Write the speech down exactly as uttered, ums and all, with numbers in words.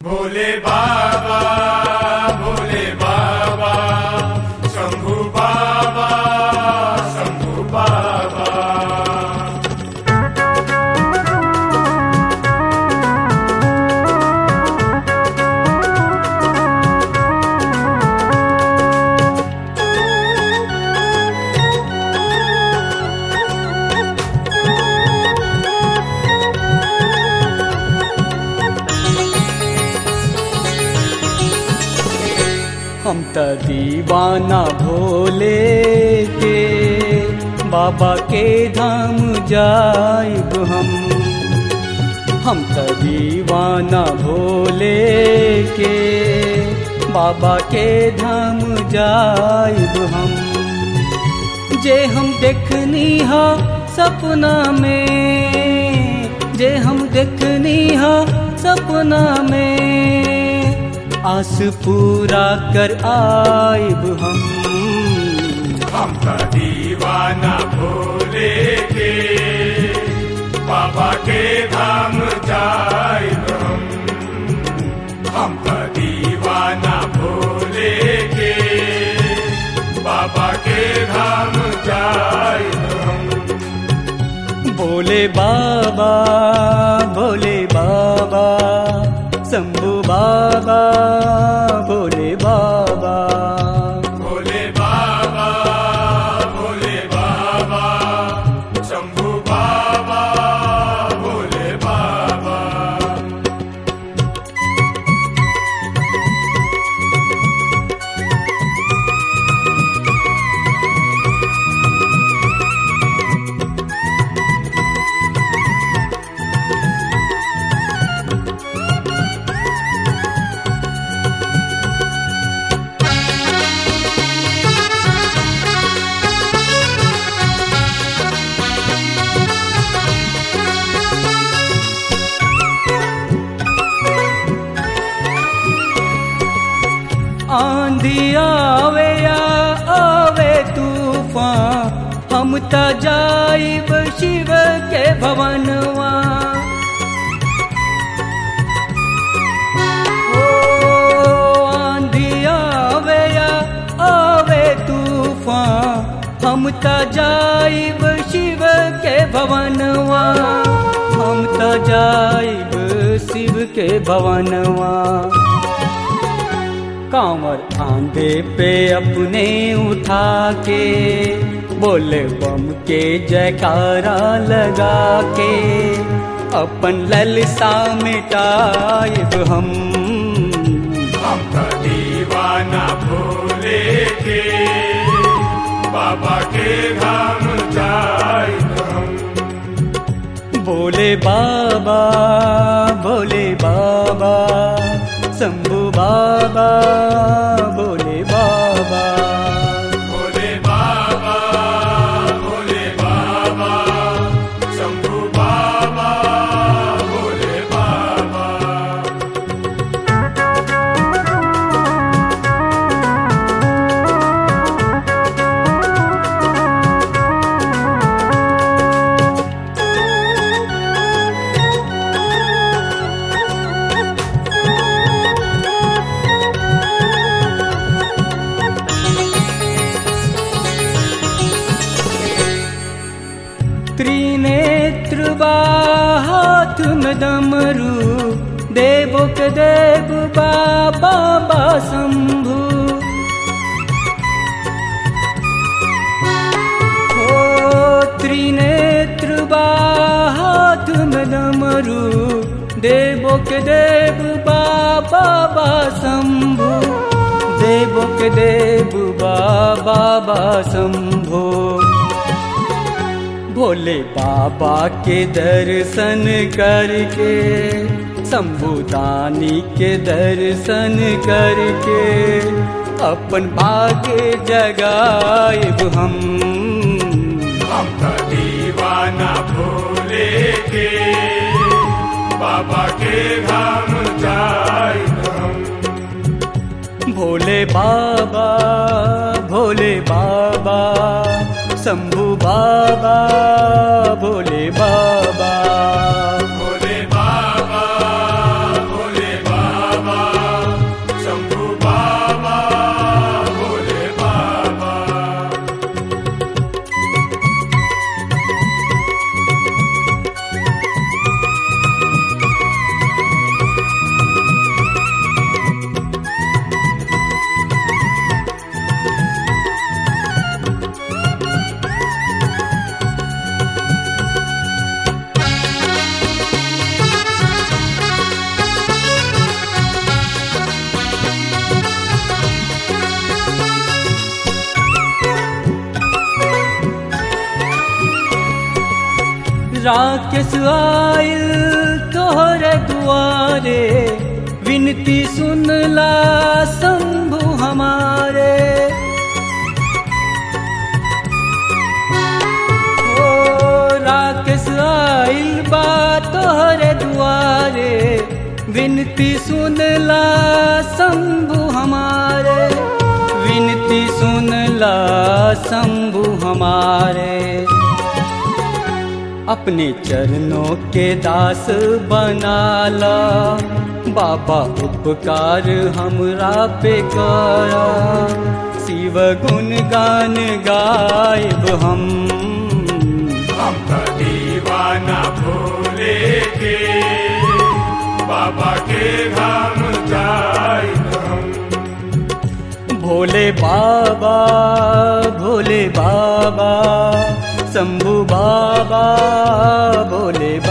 भोले बाबा भोले बाबा शंभू बाबा शंभू बाबा। हम त दीवाना भोले के बाबा के धाम जाइब हम। हम त दीवाना भोले के बाबा के धाम जाइब हम। जे हम देखनी हा सपना में, जे हम देखनी हा सपना में, आस पूरा कर आइब हम। हम का दीवाना भोले के बाबा के धाम जाइब हम। हम का दीवाना भोले के बाबा के धाम जाइब हम। भोले बाबा भोले बाबा शंभू बाबा भोले बाबा। भोले बाबा भोले बाबा शंभू बाबा भोले बाबा। आंधी आवे या आवे तूफान, हम त जाइब शिव के भवनवा। ओ आंधी आवे या आवे तूफान, हम त जाइब शिव के भवनवा। हम त जाइब शिव के भवनवा। कांवर आंधे पे अपने उठा के, बोले बम के जयकारा लगा के, अपन ललसा मिटाइब हम। हम का दीवाना भोले के बाबा के धाम जाइब हम। भोले बाबा भोले बाबा शंभू बाबा भोले बाबा। भोले बाबा भोले बाबा शंभू बाबा भोले बाबा। त्रिनेत्र बा हाथ में डमरू, देवो के देव बाबा बा शंभू। ओ त्रिनेत्र बा हाथ में डमरू, देवो के देव बाबा बा शंभू। देवो के देव बाबा बा शंभू। भोले बाबा के दर्शन करके, शंभुदानी के दर्शन करके, अपन भाग्य जगाइब हम। हम का दीवाना भोले के बाबा के धाम जाइब हम। भोले बाबा भोले बाबा शंभू बाबा भोले बाबा। भोले बाबा भोले बाबा राकेश आइल तोहर दुआरे, विनती सुनला शंभु हमारे। ओ राकेश आइल बा तोहर दुआरे, विनती सुनला शंभु हमारे, विनती सुनला शंभु हमारे। अपने चरणों के दास बनाला, बाबा उपकार हमरा पे करा। शिव गुण गान गायब हम, हम तो दीवाना भोले के, बाबा के धाम जाइब हम। भोले बाबा भोले बाबा, शंभु बाबा भोले